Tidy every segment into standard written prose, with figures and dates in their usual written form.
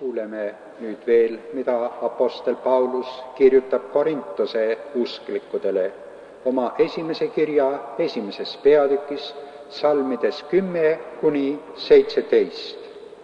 Kuuleme nüüd veel, mida apostel Paulus kirjutab Korintuse usklikudele oma esimese kirja 1. peatükis, salmides 10-17.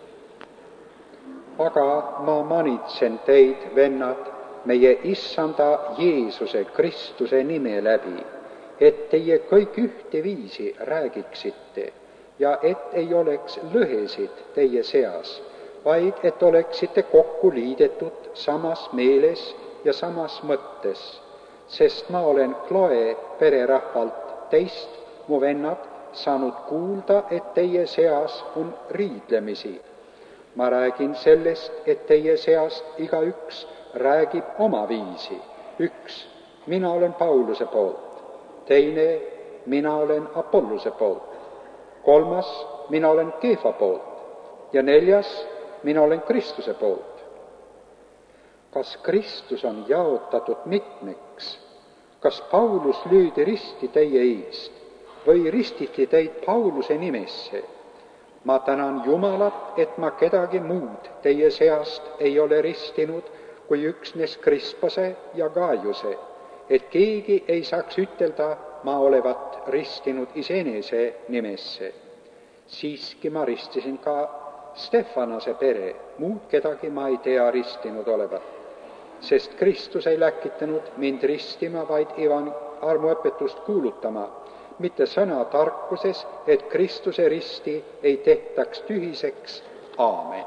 Aga ma manitsen teid, vennad, meie Issanda Jeesuse Kristuse nime läbi, et teie kõik ühteviisi räägiksite ja et ei oleks lõhesid teie seas, vaid et oleksite kokku liidetud samas meeles ja samas mõttes, sest ma olen Kloe pererahvalt teist, mu vennad, saanud kuulda, et teie seas on riidlemisi. Ma räägin sellest, et teie seast igaüks räägib oma viisi. Üks, mina olen Pauluse poolt, teine, mina olen Apollose poolt, kolmas, mina olen Keefa poolt ja neljas, mina olen Kristuse poolt. Kas Kristus on jaotatud mitmeks? Kas Paulus löödi risti teie eest või ristiti teid Pauluse nimesse? Ma tänan Jumalat, et ma kedagi muud teie seast ei ole ristinud kui üksnes Krispose ja Gaiuse, et keegi ei saaks ütelda, ma olevat ristinud iseenese nimesse. Siiski ma ristisin ka Stefanase pere, muud kedagi ma ei tea ristinud olevat, sest Kristus ei läkitanud mind ristima, vaid armuõpetust kuulutama, mitte sõna tarkuses, et Kristuse risti ei tehtaks tühiseks. Aamen.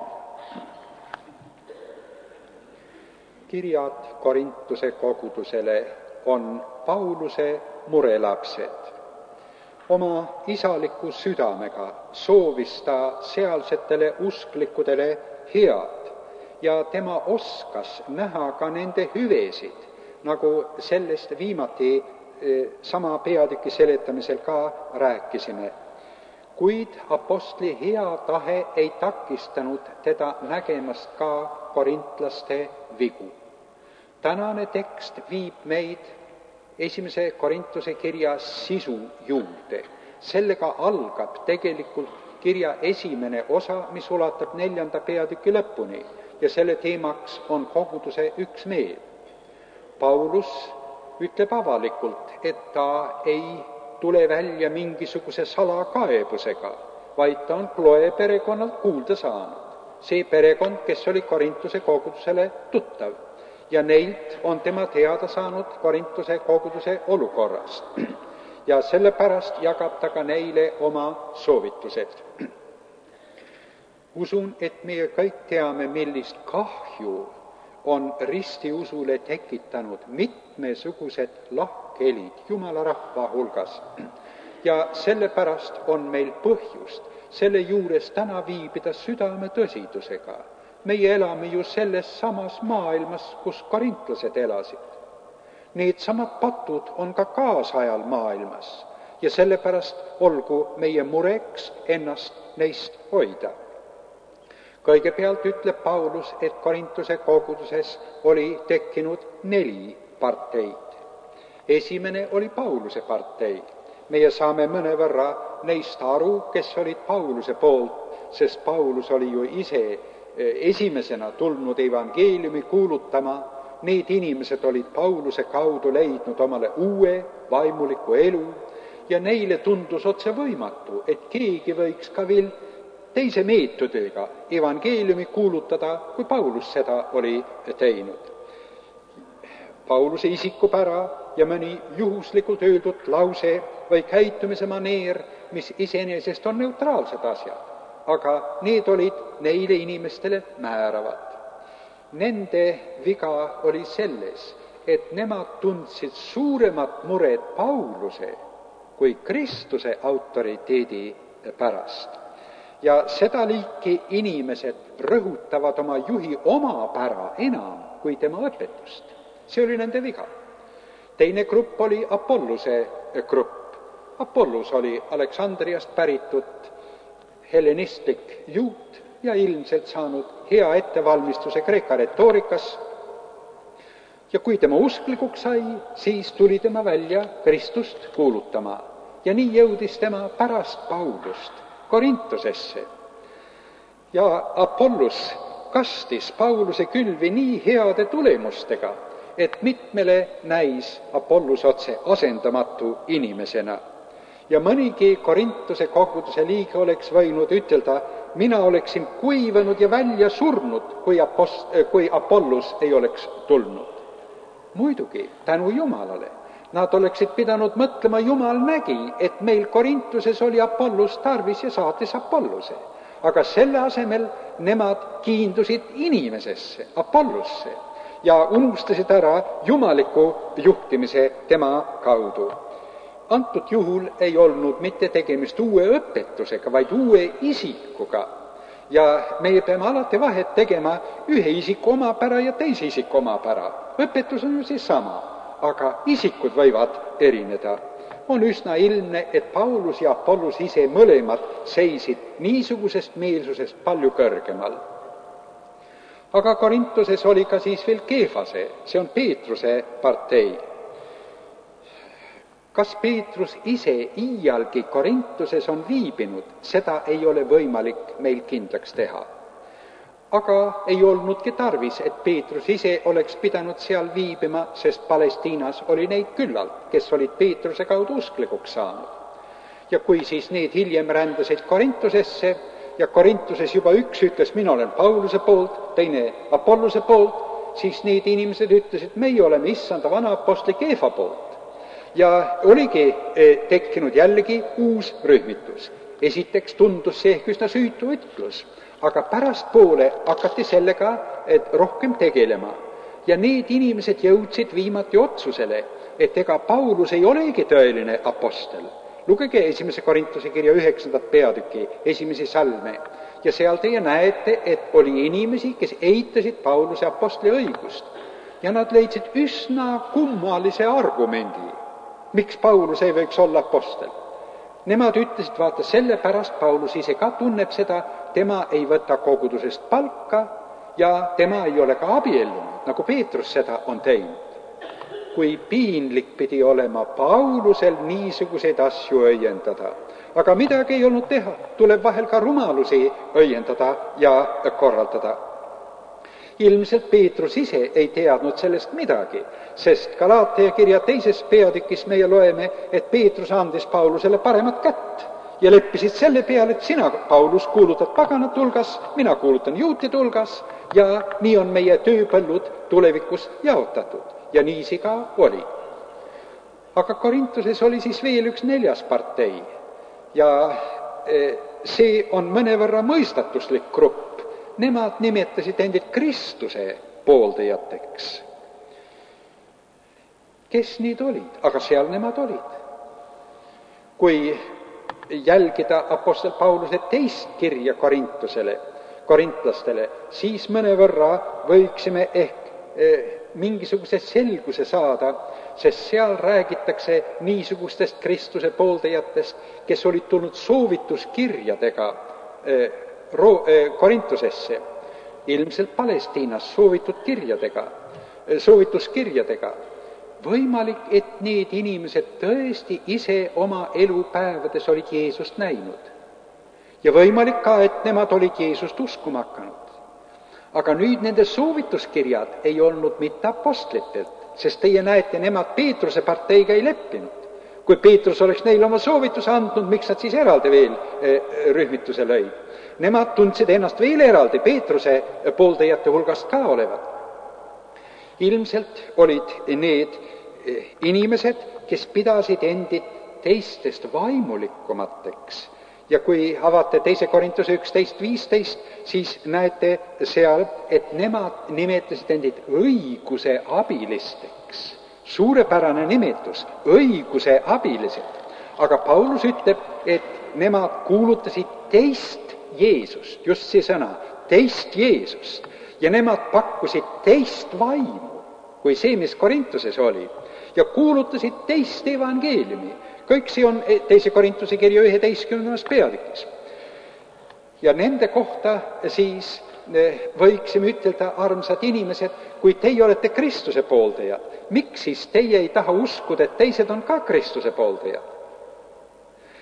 Kirjad Korintuse kogudusele on Pauluse murelapsed. Oma isaliku südamega soovis ta sealsetele usklikudele head ja tema oskas näha ka nende hüvesid, nagu sellest viimati sama peatüki seletamisel ka rääkisime. Kuid apostli hea tahe ei takistanud teda nägemast ka korintlaste vigu. Tänane tekst viib meid 1. Korintuse kirja sisu juurde. Sellega algab tegelikult kirja esimene osa, mis ulatab 4. peatüki lõpuni ja selle teemaks on koguduse üksmeel. Paulus ütleb avalikult, et ta ei tule välja mingisuguse salakaebusega, vaid ta on Kloe perekonnalt kuulda saanud. See perekond, kes oli Korintuse kogudusele tuttav ja neilt on tema teada saanud Korintuse koguduse olukorrast. Ja sellepärast jagab ta ka neile oma soovitused. Usun, et meie kõik teame, millist kahju on ristiusule tekitanud mitmesugused lahkhelid Jumala rahva hulgas. Ja sellepärast on meil põhjust selle juures täna viibida südame tõsidusega. Meie elame ju selles samas maailmas, kus korintlased elasid. Need samad patud on ka kaasajal maailmas ja sellepärast olgu meie mureks ennast neist hoida. Kõigepealt ütleb Paulus, et Korintuse koguduses oli tekkinud 4 parteid. Esimene oli Pauluse partei. Meie saame mõnevõrra neist aru, kes olid Pauluse poolt, sest Paulus oli ju ise esimesena tulnud evangeeliumi kuulutama. Need inimesed olid Pauluse kaudu leidnud omale uue vaimuliku elu ja neile tundus otse võimatu, et keegi võiks ka veel teise meetodiga evangeeliumi kuulutada, kui Paulus seda oli teinud. Pauluse isikupära ja mõni juhuslikult öeldud lause või käitumise maneer, mis iseenesest on neutraalsed asjad, aga need olid neile inimestele määravad. Nende viga oli selles, et nemad tundsid suuremat muret Pauluse kui Kristuse autoriteedi pärast. Ja seda liiki inimesed rõhutavad oma juhi omapära enam kui tema õpetust. See oli nende viga. Teine grupp oli Apolluse grupp. Apollus oli Aleksandriast päritud hellenistlik juut ja ilmselt saanud hea ettevalmistuse Kreeka retoorikas. Ja kui tema usklikuks sai, siis tuli tema välja Kristust kuulutama. Ja nii jõudis tema pärast Paulust Korintusesse. Ja Apollus kastis Pauluse külvi nii heade tulemustega, et mitmele näis Apollos otse asendamatu inimesena. Ja mõnigi Korintuse koguduse liige oleks võinud ütelda, mina oleksin kuivanud ja välja surnud, kui Apollos ei oleks tulnud. Muidugi, tänu Jumalale. Nad oleksid pidanud mõtlema, Jumal nägi, et meil Korintuses oli Apollos tarvis ja saatis Apollose. Aga selle asemel nemad kiindusid inimesesse, Apollosse, ja unustasid ära jumaliku juhtimise tema kaudu. Antud juhul ei olnud mitte tegemist uue õpetusega, vaid uue isikuga. Ja meie peame alati vahet tegema ühe isiku omapära ja teise isiku omapära. Õpetus on ju siis sama, aga isikud võivad erineda. On üsna ilmne, et Paulus ja Apollos ise mõlemad seisid niisugusest meelsusest palju kõrgemal. Aga Korintuses oli ka siis veel Keefase, see on Peetruse partei. Kas Peetrus ise iialgi Korintuses on viibinud, seda ei ole võimalik meil kindlaks teha. Aga ei olnudki tarvis, et Peetrus ise oleks pidanud seal viibima, sest Palestiinas oli neid küllalt, kes olid Peetruse kaudu usklikuks saanud. Ja kui siis need hiljem rändasid Korintusesse ja Korintuses juba üks ütles, mina olen Pauluse poolt, teine Apollose poolt, siis need inimesed ütlesid, meie oleme issanda vana apostli Keefa poolt. Ja oligi tekkinud jällegi uus rühmitus. Esiteks tundus see ehk üsna süütu ütlus, aga pärastpoole hakati sellega rohkem tegelema. Ja need inimesed jõudsid viimati otsusele, et ega Paulus ei olegi tõeline apostel. Lugege 1. Korintuse kirja 9. peatüki 1. salme. Ja seal teie näete, et oli inimesi, kes eitasid Pauluse apostli õigust. Ja nad leidsid üsna kummalise argumendi, miks Paulus ei võiks olla apostel. Nemad ütlesid, vaata, sellepärast Paulus ise ka tunneb seda, tema ei võta kogudusest palka ja tema ei ole ka abiellunud, nagu Peetrus seda on teinud. Kui piinlik pidi olema Paulusel niisuguseid asju õiendada. Aga midagi ei olnud teha, tuleb vahel ka rumalusi õiendada ja korraldada. Ilmselt Peetrus ise ei teadnud sellest midagi, sest Galaatia kirja 2. peatükis meie loeme, et Peetrus andis Paulusele paremat kätt ja leppisid selle peale, et sina, Paulus, kuulutad paganate hulgas, mina kuulutan juutide hulgas ja nii on meie tööpõllud tulevikus jaotatud. Ja niisi ka oli. Aga Korintuses oli siis veel üks 4. partei ja see on mõnevõrra mõistatuslik grupp. Nemad nimetasid endid Kristuse pooldajateks. Kes need olid? Aga seal nemad olid. Kui jälgida apostel Pauluse teist kirja korintlastele, siis mõnevõrra võiksime ehk mingisuguse selguse saada, sest seal räägitakse niisugustest Kristuse pooldajatest, kes olid tulnud soovituskirjadega Korintusesse, ilmselt Palestiinas soovituskirjadega. Võimalik, et need inimesed tõesti ise oma elupäevades olid Jeesust näinud. Ja võimalik ka, et nemad olid Jeesust uskuma hakanud. Aga nüüd nende soovituskirjad ei olnud mitte apostlitelt, sest teie näete, nemad Peetruse parteiga ei leppinud. Kui Peetrus oleks neile oma soovituse andnud, miks nad siis eraldi veel rühmituse lõid? Nemad tundsid ennast veel eraldi Peetruse pooldajate hulgast ka olevat. Ilmselt olid need inimesed, kes pidasid endid teistest vaimulikumateks. Ja kui avate 2. Korintuse 11.15, siis näete seal, et nemad nimetasid endid õiguse abilisteks. Suurepärane nimetus, õiguse abilised. Aga Paulus ütleb, et nemad kuulutasid teist Jeesust, just see sõna, teist Jeesust. Ja nemad pakkusid teist vaimu, kui see, mis Korintuses oli. Ja kuulutasid teist evangeeliumi. Kõik see on 2. Korintuse kirja 11. peatükis. Ja nende kohta siis võiksime ütelda, armsad inimesed, kui teie olete Kristuse pooldajad, miks siis teie ei taha uskuda, et teised on ka Kristuse pooldajad?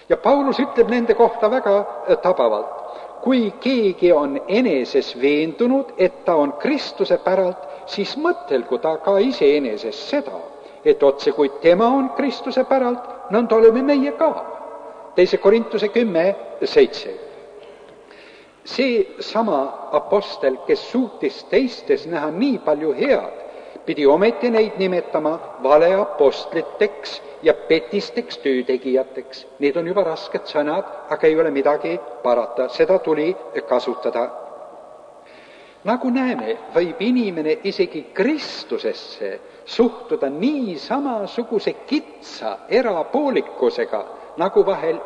Ja Paulus ütleb nende kohta väga tabavalt, kui keegi on eneses veendunud, et ta on Kristuse päralt, siis mõtelgu ta ka iseeneses seda, et otse kui tema on Kristuse päralt, nõnda oleme meie ka. 2 Korintuse 10:7. See sama apostel, kes suutis teistes näha nii palju head, pidi ometi neid nimetama valeapostliteks ja petisteks töötegijateks. Need on juba rasked sõnad, aga ei ole midagi parata, seda tuli kasutada. Nagu näeme, võib inimene isegi Kristusesse suhtuda nii samasuguse kitsa erapoolikusega, nagu vahel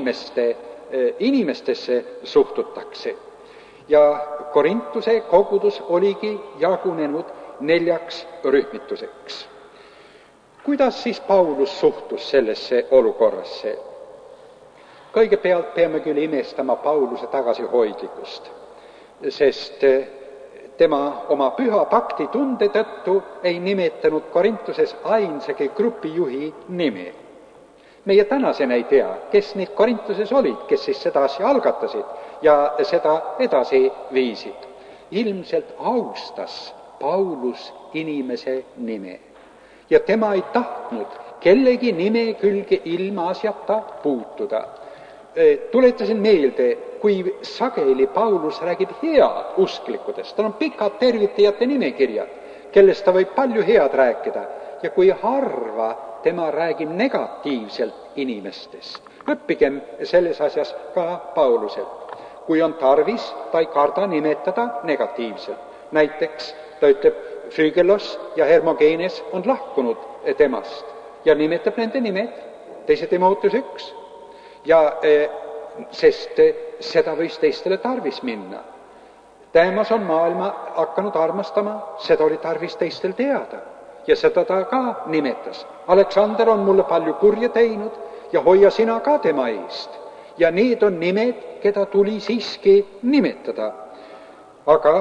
inimestesse suhtutakse. Ja Korintuse kogudus oligi jagunenud 4 rühmituseks. Kuidas siis Paulus suhtus sellesse olukorrasse? Kõigepealt peame küll imestama Pauluse tagasihoidlikkust, sest tema oma püha pakti tunde tõttu ei nimetanud Korintuses ainsagi grupijuhi nime. Meie tänasena ei tea, kes need Korintuses olid, kes siis seda asja algatasid ja seda edasi viisid. Ilmselt austas Paulus inimese nime ja tema ei tahtnud kellegi nime külge ilmaasjata puutuda. Tuletasin meelde, kui sageli Paulus räägib head usklikudest, tal on pikad tervitajate nimekirjad, kellest ta võib palju head rääkida ja kui harva tema räägib negatiivselt inimestest. Õppigem selles asjas ka Pauluselt. Kui on tarvis, ta ei karda nimetada negatiivselt. Näiteks ta ütleb, Füügelos ja Hermogenes on lahkunud temast ja nimetab nende nimed, 2 Timoteus 1. Ja sest seda võis teistele tarvis minna. Demas on maailma hakanud armastama, seda oli tarvis teistel teada ja seda ta ka nimetas. Aleksander on mulle palju kurja teinud ja hoia sina ka tema eest. Ja need on nimed, keda tuli siiski nimetada. Aga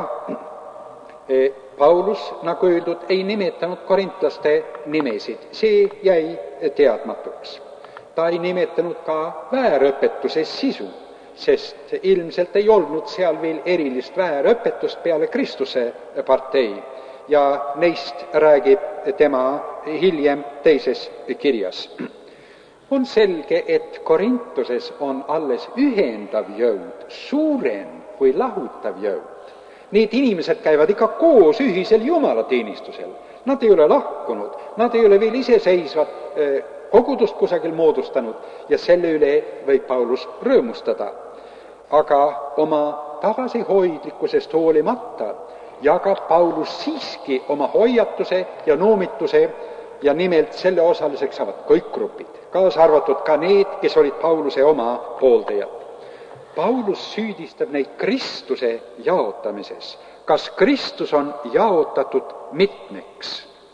Paulus, nagu öeldud, ei nimetanud korintlaste nimesid. See jäi teadmatuks. Ta ei nimetanud ka väärõpetuse sisu, sest ilmselt ei olnud seal veel erilist väärõpetust peale Kristuse partei ja neist räägib tema hiljem 2. kirjas. On selge, et Korintuses on alles ühendav jõud, suurem kui lahutav jõud. Need inimesed käivad ikka koos ühisel jumalateenistusel. Nad ei ole lahkunud, nad ei ole veel iseseisvad kogudust kusagil moodustanud ja selle üle võib Paulus rõõmustada. Aga oma tagasihoidlikkusest hoolimata jagab Paulus siiski oma hoiatuse ja noomituse ja nimelt selle osaliseks saavad kõik grupid, kaasa arvatud ka need, kes olid Pauluse oma pooldajad. Paulus süüdistab neid Kristuse jaotamises. Kas Kristus on jaotatud mitmeks?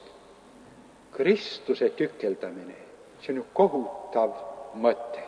Kristuse tükeldamine, see on ju kohutav mõte.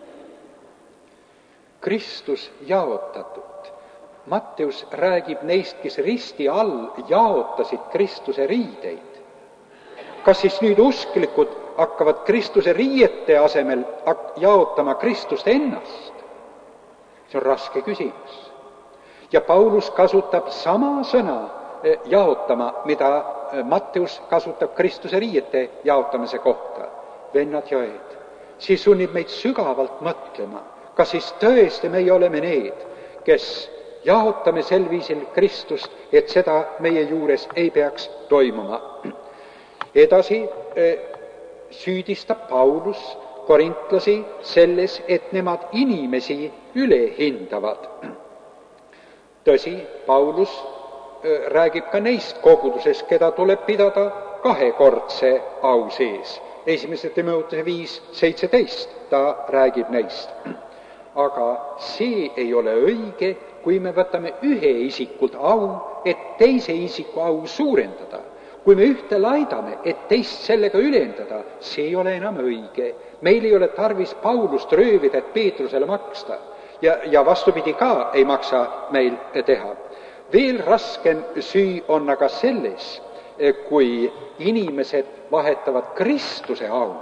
Kristus jaotatud. Matteus räägib neist, kes risti all jaotasid Kristuse riideid. Kas siis nüüd usklikud hakkavad Kristuse riiete asemel jaotama Kristust ennast? See on raske küsimus. Ja Paulus kasutab sama sõna jaotama, mida Matteus kasutab Kristuse riiete jaotamise kohta. Vennad ja õed, siis sunnib meid sügavalt mõtlema, kas siis tõesti meie oleme need, kes jaotame sel viisil Kristust, et seda meie juures ei peaks toimuma. Edasi süüdistab Paulus korintlasi selles, et nemad inimesi üle hindavad. Tõsi, Paulus räägib ka neist koguduses, keda tuleb pidada kahekordse au sees. 1. Timoteuse 5:17 ta räägib neist. Aga see ei ole õige, kui me võtame ühe isikult au, et teise isiku au suurendada. Kui me ühte laidame, et teist sellega ülendada, see ei ole enam õige. Meil ei ole tarvis Paulust röövida, et Peetrusele maksta. Ja vastupidi ka ei maksa meil teha. Veel raskem süü on aga selles, kui inimesed vahetavad Kristuse au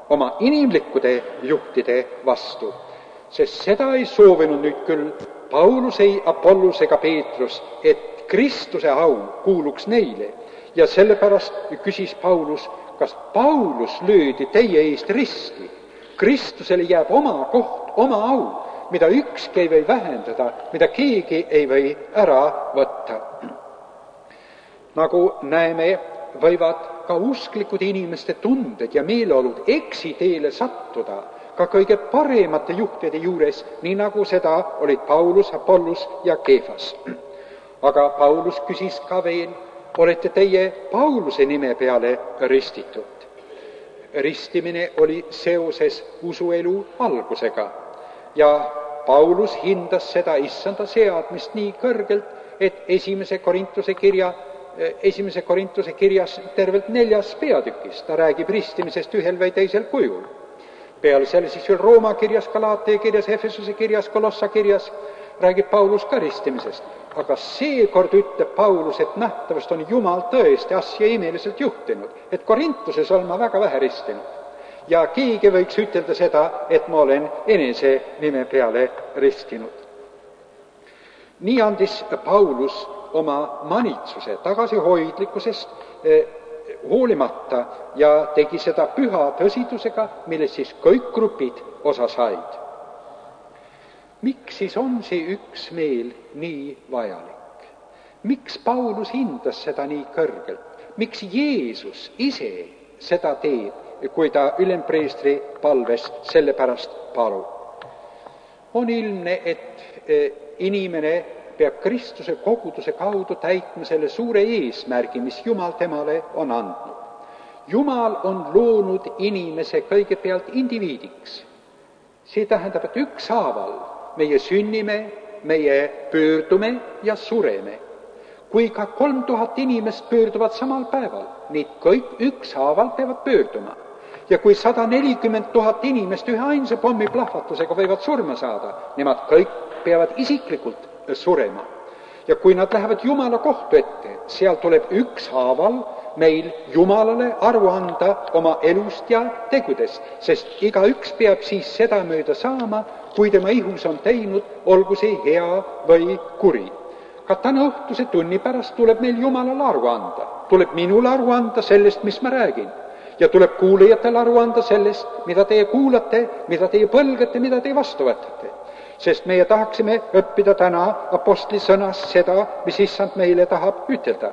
oma inimlikkude juhtide vastu. Sest seda ei soovinud nüüd küll Paulus, ei Apollos ega Peetrus, et Kristuse au kuuluks neile. Ja sellepärast küsis Paulus, kas Paulus löödi teie eest risti? Kristusele jääb oma koht, oma au, mida ükski ei või vähendada, mida keegi ei või ära võtta. Nagu näeme, võivad ka usklikud inimeste tunded ja meeleolud eksiteele sattuda ka kõige paremate juhtide juures, nii nagu seda olid Paulus, Apollos ja Keefas. Aga Paulus küsis ka veel, olete teie Pauluse nime peale ristitud? Ristimine oli seoses usuelu algusega ja Paulus hindas seda issanda seadmist nii kõrgelt, et esimese Korintuse kirjas tervelt 4 peatükis ta räägib ristimisest ühel või teisel kujul. Peale selle siis veel Rooma kirjas, Galaatia kirjas, Efesuse kirjas, Kolossa kirjas räägib Paulus ka ristimisest. Aga seekord ütleb Paulus, et nähtavast on Jumal tõesti asja imeliselt juhtinud, et Korintuses olen ma väga vähe ristinud. Ja keegi võiks ütelda seda, et ma olen enese nime peale ristinud. Nii andis Paulus oma manitsuse tagasihoidlikkusest hoolimata ja tegi seda püha tõsidusega, millest siis kõik grupid osa said. Miks siis on see üksmeel nii vajalik? Miks Paulus hindas seda nii kõrgelt? Miks Jeesus ise seda teeb, kui ta ülempreestri palvest selle pärast palub? On ilmne, et inimene peab Kristuse koguduse kaudu täitma selle suure eesmärgi, mis Jumal temale on andnud. Jumal on loonud inimese kõigepealt indiviidiks. See tähendab, et ükshaaval meie sünnime, meie pöördume ja sureme. Kui ka 3000 inimest pöörduvad samal päeval, need kõik ükshaaval peavad pöörduma. Ja kui 140 000 inimest ühe ainsa pommiplahvatusega võivad surma saada, nemad kõik peavad isiklikult surema. Ja kui nad lähevad Jumala kohtu ette, seal tuleb ükshaaval meil Jumalale aru anda oma elust ja tegudest, sest igaüks peab siis seda mööda saama, kui tema ihus on teinud, olgu see hea või kuri. Ka täna õhtuse tunni pärast tuleb meil Jumalale aru anda. Tuleb minule aru anda sellest, mis ma räägin. Ja tuleb kuulajatele aru anda sellest, mida teie kuulate, mida teie põlgate, mida teie vastu võtate. Sest meie tahaksime õppida täna apostli sõnas seda, mis issand meile tahab ütelda.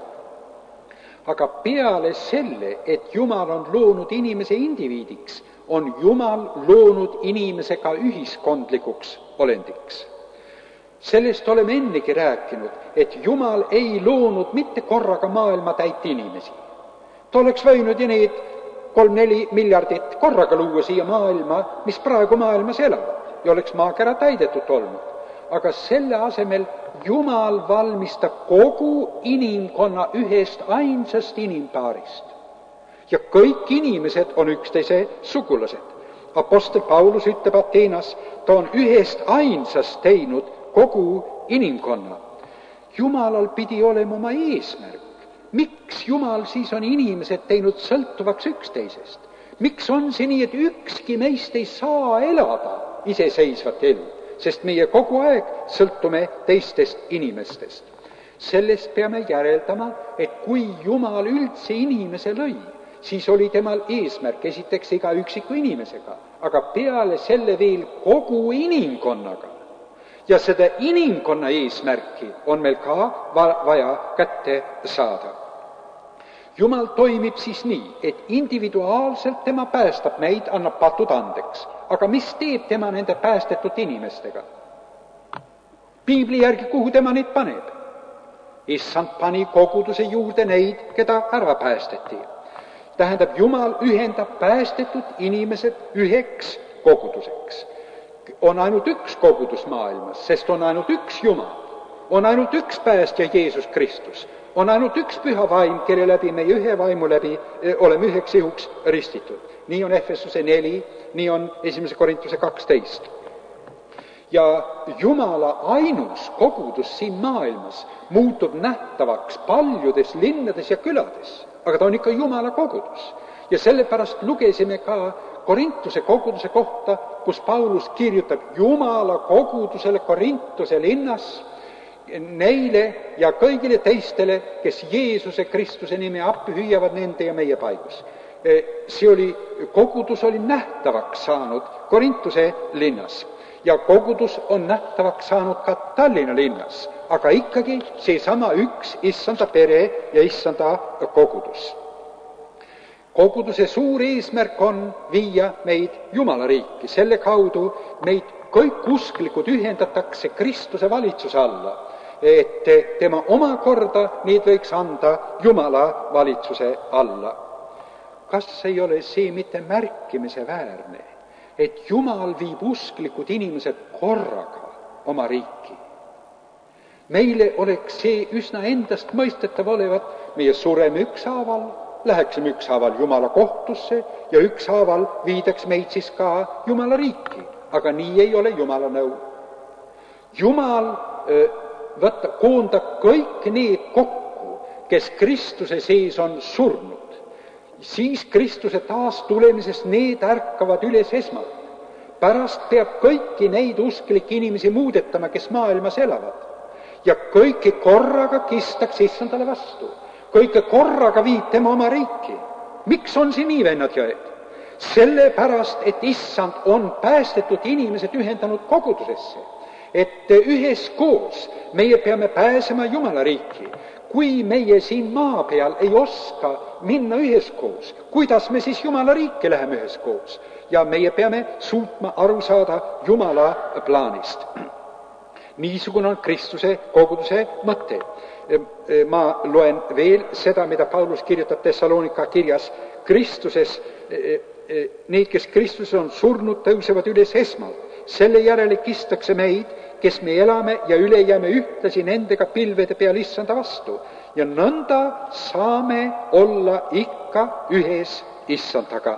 Aga peale selle, et Jumal on loonud inimese indiviidiks, on Jumal loonud inimese ka ühiskondlikuks olendiks. Sellest oleme ennegi rääkinud, et Jumal ei loonud mitte korraga maailma täit inimesi. Ta oleks võinud ja need 3-4 miljardit korraga luua siia maailma, mis praegu maailmas elavad, ja oleks maakera täidetud olnud. Aga selle asemel Jumal valmistab kogu inimkonna ühest ainsast inimpaarist. Ja kõik inimesed on üksteise sugulased. Apostel Paulus ütleb Ateenas, ta on ühest ainsast teinud kogu inimkonna. Jumalal pidi olema oma eesmärk. Miks Jumal siis on inimesed teinud sõltuvaks üksteisest? Miks on see nii, et ükski meist ei saa elada iseseisvat elu? Sest meie kogu aeg sõltume teistest inimestest. Sellest peame järeldama, et kui Jumal üldse inimese lõi, siis oli temal eesmärk esiteks iga üksiku inimesega, aga peale selle veel kogu inimkonnaga. Ja seda inimkonna eesmärki on meil ka vaja kätte saada. Jumal toimib siis nii, et individuaalselt tema päästab meid, annab patud andeks. Aga mis teeb tema nende päästetud inimestega? Piibli järgi, kuhu tema neid paneb? Issand pani koguduse juurde neid, keda ära päästeti. Tähendab, Jumal ühendab päästetud inimesed üheks koguduseks. On ainult üks kogudus maailmas, sest on ainult üks Jumal. On ainult üks päästja Jeesus Kristus. On ainult üks püha vaim, kelle läbi meie ühe vaimu läbi oleme üheks ihuks ristitud. Nii on Efesuse 4, nii on 1. Korintuse 12. Ja Jumala ainus kogudus siin maailmas muutub nähtavaks paljudes linnades ja külades, aga ta on ikka Jumala kogudus. Ja sellepärast lugesime ka Korintuse koguduse kohta, kus Paulus kirjutab Jumala kogudusele Korintuse linnas, neile ja kõigile teistele, kes Jeesuse Kristuse nime appi hüüavad nende ja meie paigus. Kogudus oli nähtavaks saanud Korintuse linnas ja kogudus on nähtavaks saanud ka Tallinna linnas, aga ikkagi seesama üks issanda pere ja issanda kogudus. Koguduse suur eesmärk on viia meid Jumala riiki, selle kaudu meid kõik usklikud ühendatakse Kristuse valitsuse alla, et tema omakorda neid võiks anda Jumala valitsuse alla. Kas ei ole see mitte märkimise väärne, et Jumal viib usklikud inimesed korraga oma riiki? Meile oleks see üsna endast mõistetav olevat, meie sureme ükshaaval, läheksime ükshaaval Jumala kohtusse ja ükshaaval viidaks meid siis ka Jumala riiki. Aga nii ei ole Jumala nõu. Jumal koondab kõik need kokku, kes Kristuse sees on surnud. Siis Kristuse taas tulemisest need ärkavad üles esmalt. Pärast peab kõiki neid usklikke inimesi muudetama, kes maailmas elavad. Ja kõiki korraga kistaks issandale vastu. Kõike korraga viib tema oma riiki. Miks on see nii, vennad ja õed? Sellepärast, et issand on päästetud inimesed ühendanud kogudusesse. Et üheskoos meie peame pääsema Jumala riiki. Kui meie siin maa peal ei oska minna üheskoos, kuidas me siis Jumala riiki läheme üheskoos? Ja meie peame suutma aru saada Jumala plaanist. Niisugune on Kristuse koguduse mõte. Ma loen veel seda, mida Paulus kirjutab Thessalonika kirjas. Kristuses, need, kes Kristuses on surnud, tõusevad üles esmalt. Selle järele kistakse meid, kes me elame ja üle jääme ühtlasi nendega pilvede peal issanda vastu. Ja nõnda saame olla ikka ühes issandaga.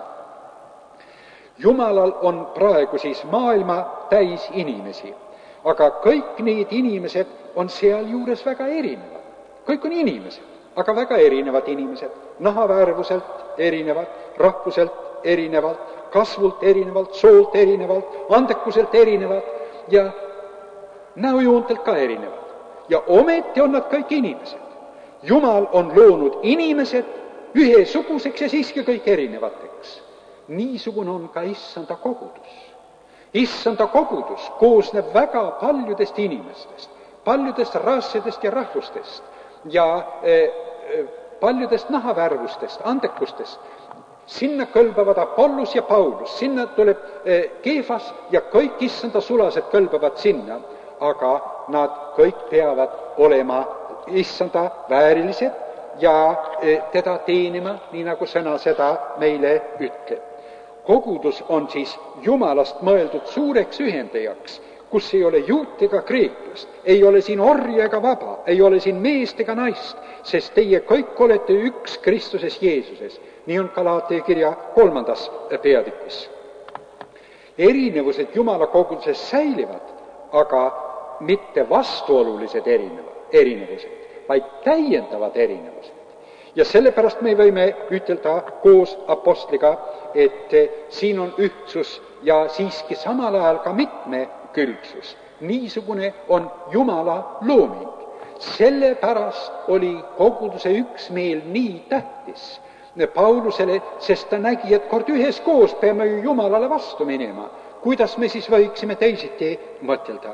Jumalal on praegu siis maailma täis inimesi, aga kõik need inimesed on sealjuures väga erinevad. Kõik on inimesed, aga väga erinevad inimesed. Nahavärvuselt erinevad, rahvuselt erinevad, kasvult erinevalt, soolt erinevalt, andekuselt erinevad ja näojuuntelt ka erinevad. Ja ometi on nad kõik inimesed. Jumal on loonud inimesed ühesuguseks ja siiski kõik erinevateks. Niisugune on ka issanda kogudus. Issanda kogudus koosneb väga paljudest inimestest, paljudest rassidest ja rahvustest ja paljudest nahavärvustest, andekustest. Sinna kõlbavad Apollos ja Paulus, sinna tuleb Keefas ja kõik issanda sulased kõlbavad sinna, aga nad kõik peavad olema issanda väärilised ja teda teenima, nii nagu sõna seda meile ütleb. Kogudus on siis Jumalast mõeldud suureks ühendajaks, kus ei ole juut ega kreeklast, ei ole siin orja ega vaba, ei ole siin meest ega naist, sest teie kõik olete üks Kristuses Jeesuses. Nii on Galatia kirja 3. peatükis. Erinevused Jumala koguduses säilivad, aga mitte vastuolulised erinevused, vaid täiendavad erinevused. Ja sellepärast me võime ütelda koos apostliga, et siin on ühtsus ja siiski samal ajal ka mitmekülgsus. Niisugune on Jumala looming. Sellepärast oli koguduse üksmeel nii tähtis Paulusele, sest ta nägi, et kord üheskoos peame ju Jumalale vastu minema. Kuidas me siis võiksime teisiti mõtelda?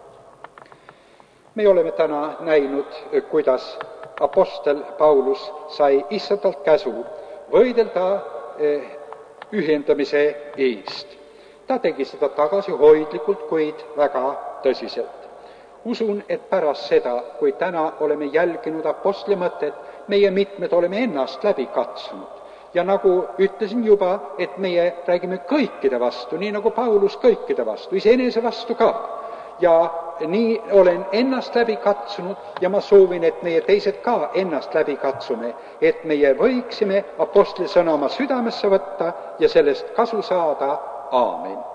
Me oleme täna näinud, kuidas apostel Paulus sai issandalt käsu võidelda ühendamise eest. Ta tegi seda tagasihoidlikult, kuid väga tõsiselt. Usun, et pärast seda, kui täna oleme jälginud apostli mõtet, meie mitmed oleme ennast läbi katsunud. Ja nagu ütlesin juba, et meie räägime kõikide vastu, nii nagu Paulus kõikide vastu, iseenese vastu ka. Ja nii olen ennast läbi katsunud ja ma soovin, et meie teised ka ennast läbi katsume, et meie võiksime apostli sõna oma südamesse võtta ja sellest kasu saada. Aamen.